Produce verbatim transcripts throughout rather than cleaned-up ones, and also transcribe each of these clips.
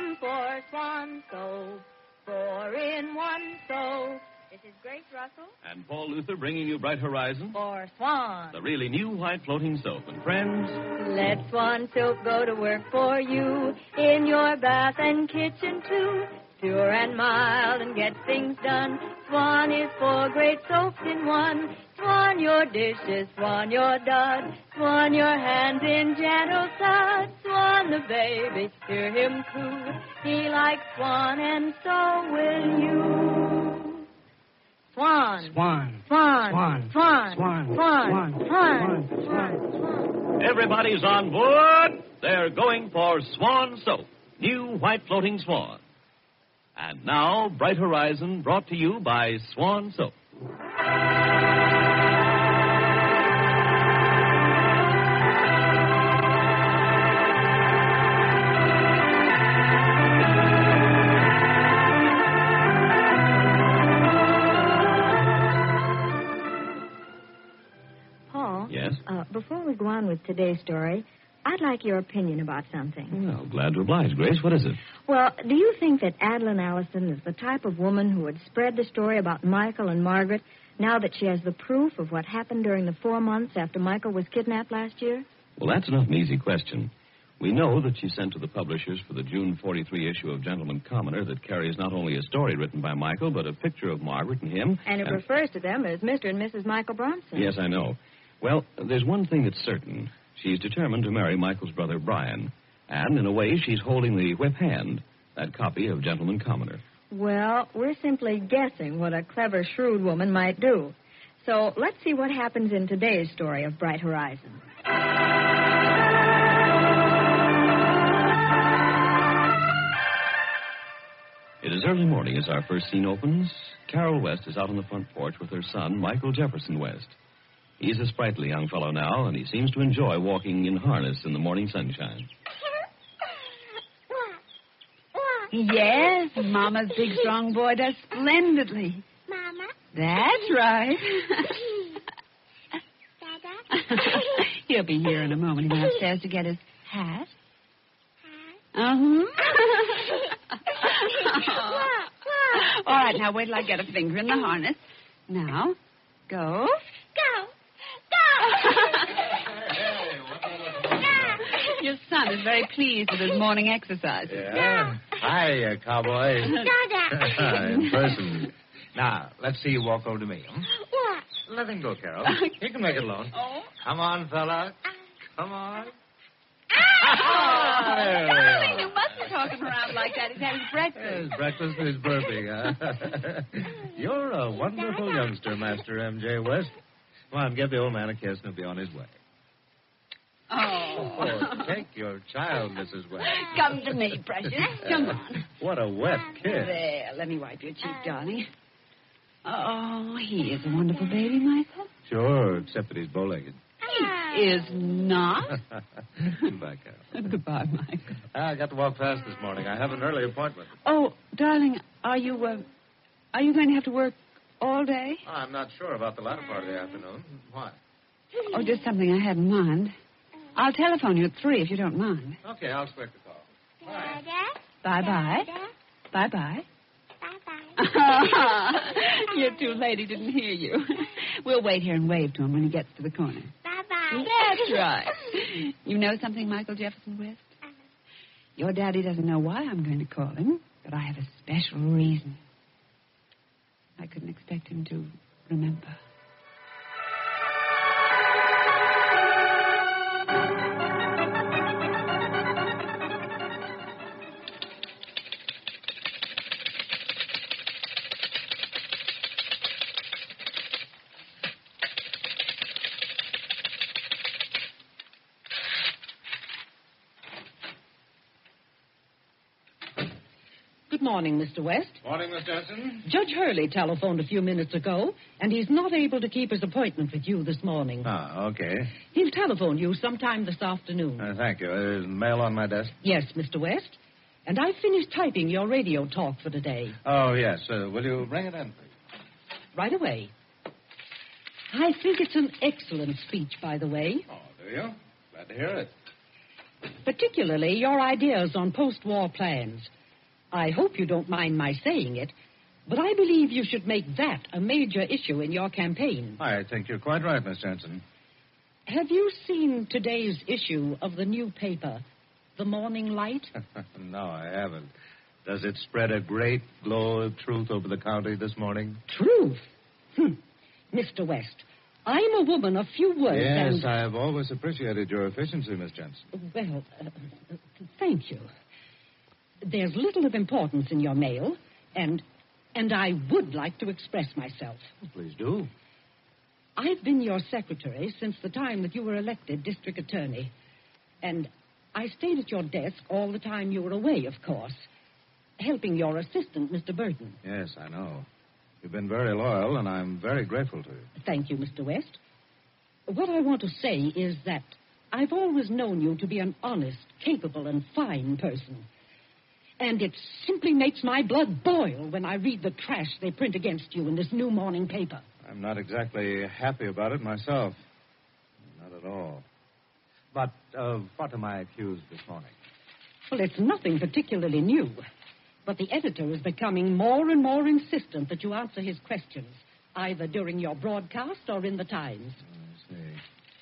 come for Swan Soap. Four in one soap. This is Grace Russell. And Paul Luther bringing you Bright Horizon. For Swan. The really new white floating soap. And friends, let Swan Soap go to work for you. In your bath and kitchen, too. Pure and mild and get things done. Swan is four great soaps in one. Swan your dishes, Swan your duds. Swan your hands in gentle suds. Swan the baby, hear him coo. He likes Swan and so will you. Swan. Swan. Swan. Swan. Swan. Swan. Swan. Swan. Swan. Swan. Swan. everybody's on board. They're going for Swan Soap, new white floating swan. And now, Bright Horizon, brought to you by Swan Soap. Paul? Yes? Uh, before we go on with today's story, I'd like your opinion about something. Well, glad to oblige, Grace. What is it? Well, do you think that Adeline Allison is the type of woman who would spread the story about Michael and Margaret now that she has the proof of what happened during the four months after Michael was kidnapped last year? Well, that's not an easy question. We know that she sent to the publishers for the June forty-three issue of Gentleman Commoner that carries not only a story written by Michael, but a picture of Margaret and him. And it and... refers to them as Mister and Missus Michael Bronson. Yes, I know. Well, there's one thing that's certain. She's determined to marry Michael's brother, Brian. And, in a way, she's holding the whip hand, that copy of Gentleman Commoner. Well, we're simply guessing what a clever, shrewd woman might do. So let's see what happens in today's story of Bright Horizon. It is early morning as our first scene opens. Carol West is out on the front porch with her son, Michael Jefferson West. He's a sprightly young fellow now, and he seems to enjoy walking in harness in the morning sunshine. Yes, Mama's big, strong boy does splendidly. Mama? That's right. Dada? He'll be here in a moment. He went upstairs to get his hat. Hat? Uh-huh. What? What? All right, now wait till I get a finger in the harness. Now, go. Go. Go. Your son is very pleased with his morning exercise. Yeah. Hi, uh, cowboy. Dada. In person. Now, let's see you walk over to me. Hmm? What? Let him go, Carol. He can make it alone. Oh. Come on, fella. Come on. Oh, There we darling, are. you mustn't talk him around like that. He's having breakfast. His breakfast is burping, huh? You're a wonderful youngster, Master M J West. Come on, give the old man a kiss and he'll be on his way. Oh. Oh, take your child, Missus West. Come to me, precious. Come on. What a wet kiss. There, let me wipe your cheek, darling. Oh, he is a wonderful baby, Michael. Sure, except that he's bow-legged. He is not. Goodbye, Carol. Goodbye, Michael. I got to walk fast this morning. I have an early appointment. Oh, darling, are you, uh, are you going to have to work all day? Oh, I'm not sure about the latter part of the afternoon. Why? Oh, just something I had in mind. I'll telephone you at three if you don't mind. Okay, I'll expect the call. Dada? Bye-bye. Dada? Bye-bye. Bye-bye. You're too late. He didn't hear you. We'll wait here and wave to him when he gets to the corner. Bye-bye. That's right. You know something, Michael Jefferson West? Your daddy doesn't know why I'm going to call him, but I have a special reason. I couldn't expect him to remember. Good morning, Mister West. Morning, Miss Jensen. Judge Hurley telephoned a few minutes ago, and he's not able to keep his appointment with you this morning. Ah, okay. He'll telephone you sometime this afternoon. Uh, thank you. There's mail on my desk. Yes, Mister West. And I've finished typing your radio talk for today. Oh, yes. Uh, will you bring it in, please? Right away. I think it's an excellent speech, by the way. Oh, do you? Glad to hear it. Particularly your ideas on post-war plans. I hope you don't mind my saying it, but I believe you should make that a major issue in your campaign. I think you're quite right, Miss Jensen. Have you seen today's issue of the new paper, The Morning Light? No, I haven't. Does it spread a great glow of truth over the county this morning? Truth? Hm. Mister West, I'm a woman of few words Yes, and... I have always appreciated your efficiency, Miss Jensen. Well, uh, uh, thank you. There's little of importance in your mail, and and I would like to express myself. Please do. I've been your secretary since the time that you were elected district attorney, and I stayed at your desk all the time you were away, of course, helping your assistant, Mister Burton. Yes, I know. You've been very loyal, and I'm very grateful to you. Thank you, Mister West. What I want to say is that I've always known you to be an honest, capable, and fine person. And it simply makes my blood boil when I read the trash they print against you in this new morning paper. I'm not exactly happy about it myself. Not at all. But of what am I accused this morning? Well, it's nothing particularly new. But the editor is becoming more and more insistent that you answer his questions, either during your broadcast or in the Times. I see.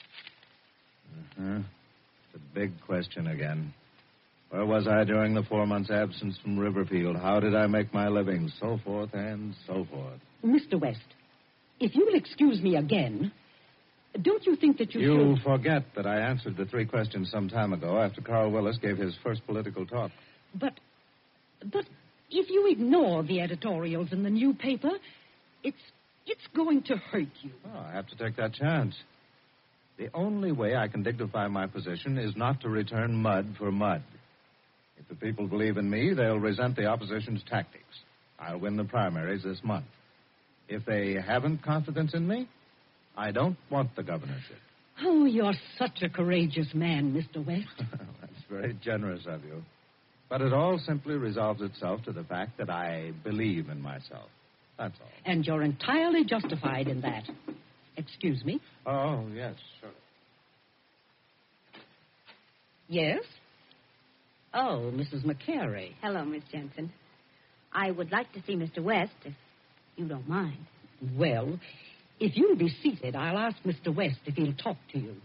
Uh-huh. It's a big question again. Where was I during the four months' absence from Riverfield? How did I make my living? So forth and so forth. Mister West, if you'll excuse me again, don't you think that you, You should... forget that I answered the three questions some time ago after Carl Willis gave his first political talk. But, but if you ignore the editorials in the new paper, it's, it's going to hurt you. Oh, I have to take that chance. The only way I can dignify my position is not to return mud for mud. If the people believe in me, they'll resent the opposition's tactics. I'll win the primaries this month. If they haven't confidence in me, I don't want the governorship. Oh, you're such a courageous man, Mister West. That's very generous of you. But it all simply resolves itself to the fact that I believe in myself. That's all. And you're entirely justified in that. Excuse me? Oh, yes, sure. Yes? Oh, Missus McCary. Hello, Miss Jensen. I would like to see Mister West, if you don't mind. Well, if you'll be seated, I'll ask Mister West if he'll talk to you.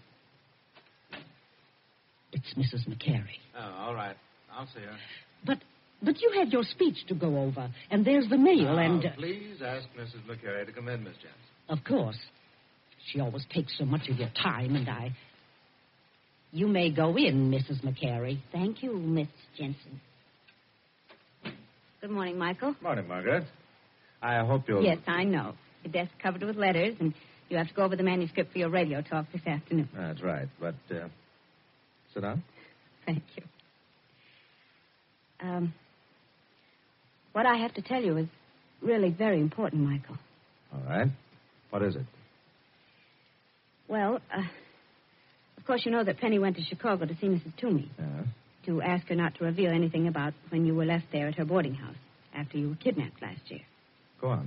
It's Missus McCary. Oh, all right. I'll see her. But but you had your speech to go over, and there's the mail, Now, and... Uh, please ask Missus McCary to come in, Miss Jensen. Of course. She always takes so much of your time, and I... You may go in, Missus McCary. Thank you, Miss Jensen. Good morning, Michael. Morning, Margaret. I hope you'll... Yes, I know. The desk covered with letters, and you have to go over the manuscript for your radio talk this afternoon. That's right, but, uh, sit down. Thank you. Um, what I have to tell you is really very important, Michael. All right. What is it? Well, uh, of course, you know that Penny went to Chicago to see Missus Toomey, Yeah. to ask her not to reveal anything about when you were left there at her boarding house after you were kidnapped last year. Go on.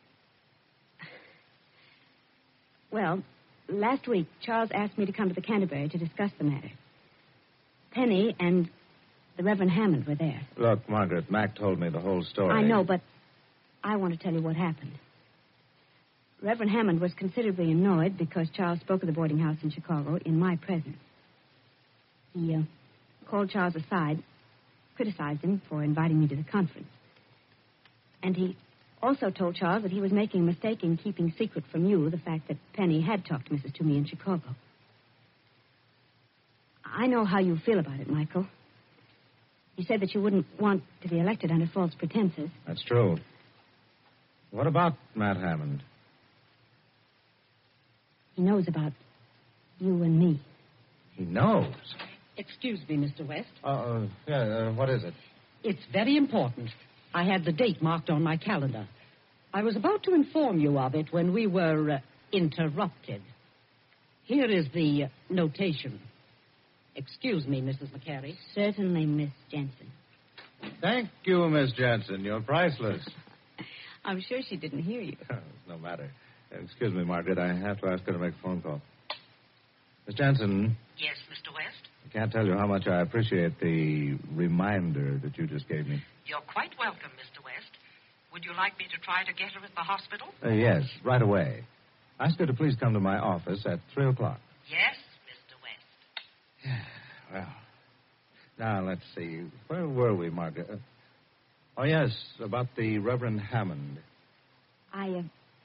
Well, last week, Charles asked me to come to the Canterbury to discuss the matter. Penny and the Reverend Hammond were there. Look, Margaret, Mac told me the whole story. I know, but I want to tell you what happened. Reverend Hammond was considerably annoyed because Charles spoke of the boarding house in Chicago in my presence. He uh, called Charles aside, criticized him for inviting me to the conference. And he also told Charles that he was making a mistake in keeping secret from you the fact that Penny had talked to Missus Toomey in Chicago. I know how you feel about it, Michael. You said that you wouldn't want to be elected under false pretenses. That's true. What about Matt Hammond? He knows about you and me. He knows. Excuse me, Mister West. Uh, uh yeah, uh, what is it? It's very important. I had the date marked on my calendar. I was about to inform you of it when we were uh, interrupted. Here is the uh, notation. Excuse me, Missus McCary. Certainly, Miss Jensen. Thank you, Miss Jensen. You're priceless. I'm sure she didn't hear you. No matter. Excuse me, Margaret. I have to ask her to make a phone call. Miss Jensen, Yes, Mister West? I can't tell you how much I appreciate the reminder that you just gave me. You're quite welcome, Mister West. Would you like me to try to get her at the hospital? Uh, yes, right away. Ask her to please come to my office at three o'clock. Yes, Mister West. Well, now, let's see. Where were we, Margaret? Uh, oh, yes, about the Reverend Hammond. I, uh,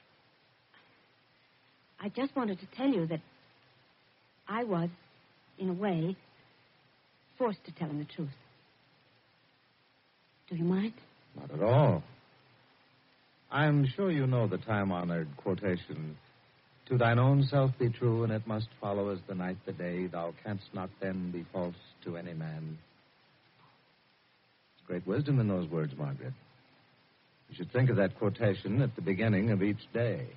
I just wanted to tell you that I was, in a way, forced to tell him the truth. Do you mind? Not at all. I'm sure you know the time-honored quotation, "To thine own self be true, and it must follow as the night the day. Thou canst not then be false to any man." There's great wisdom in those words, Margaret. You should think of that quotation at the beginning of each day.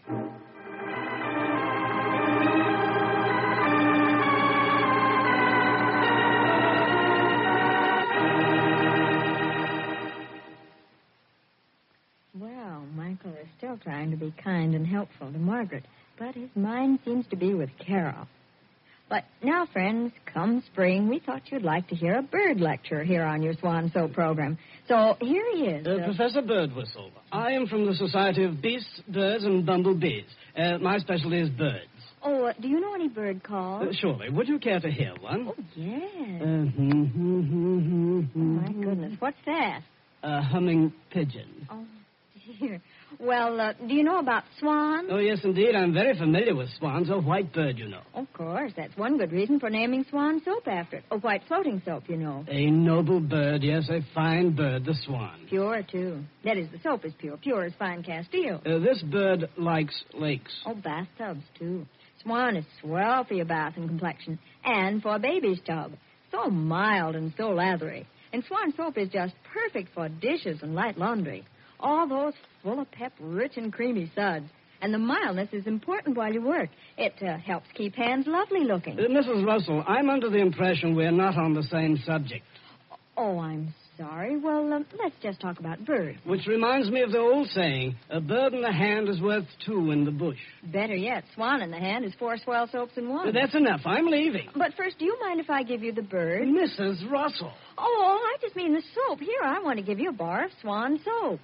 Well, Michael is still trying to be kind and helpful to Margaret, but his mind seems to be with Carol. But now, friends, come spring, we thought you'd like to hear a bird lecture here on your Swan Soap program. So here he is. Uh, uh, Professor Birdwhistle. I am from the Society of Beasts, Birds, and Bumblebees. Uh, my specialty is birds. Oh, uh, do you know any bird calls? Uh, surely. Would you care to hear one? Oh, yes. Uh, Oh, my goodness. What's that? A humming pigeon. Oh, dear. Well, uh, do you know about swans? Oh, yes, indeed. I'm very familiar with swans. A white bird, you know. Of course. That's one good reason for naming Swan Soap after it. A white floating soap, you know. A noble bird, yes, a fine bird, the swan. Pure, too. That is, the soap is pure. Pure as fine Castile. Uh, this bird likes lakes. Oh, bathtubs, too. Swan is swell for your bath and complexion. And for a baby's tub. So mild and so lathery. And Swan Soap is just perfect for dishes and light laundry. All those full of pep, rich and creamy suds. And the mildness is important while you work. It uh, helps keep hands lovely looking. Uh, Missus Russell, I'm under the impression we're not on the same subject. Oh, I'm sorry. Well, uh, let's just talk about birds. Which reminds me of the old saying, a bird in the hand is worth two in the bush. Better yet, Swan in the hand is four swell soaps in one. Uh, That's enough. I'm leaving. But first, do you mind if I give you the bird? Missus Russell. Oh, I just mean the soap. Here, I want to give you a bar of Swan soap.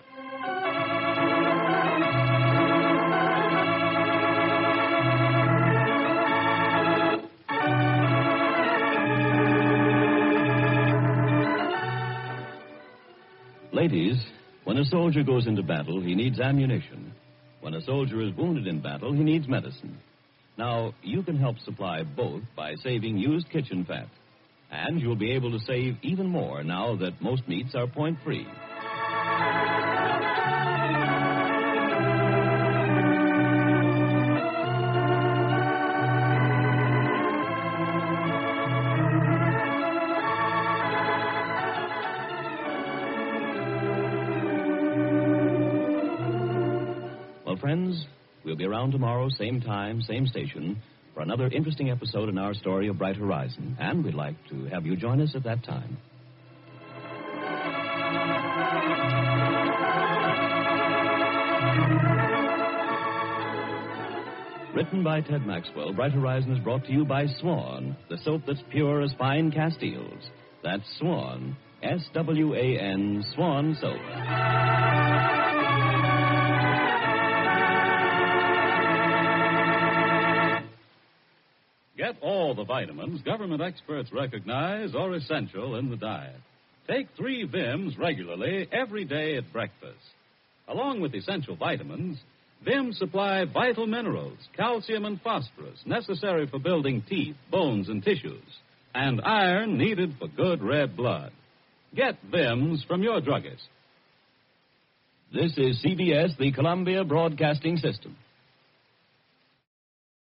Ladies, when a soldier goes into battle, he needs ammunition. When a soldier is wounded in battle, he needs medicine. Now, you can help supply both by saving used kitchen fat. And you'll be able to save even more now that most meats are point-free. Well, friends, we'll be around tomorrow, same time, same station, for another interesting episode in our story of Bright Horizon. And we'd like to have you join us at that time. Written by Ted Maxwell, Bright Horizon is brought to you by Swan, the soap that's pure as fine Castiles. That's Swan, S W A N, Swan Soap. Get all the vitamins government experts recognize are essential in the diet. Take three Vims regularly every day at breakfast. Along with essential vitamins, Vims supply vital minerals, calcium and phosphorus, necessary for building teeth, bones, and tissues, and iron needed for good red blood. Get Vims from your druggist. This is C B S, the Columbia Broadcasting System.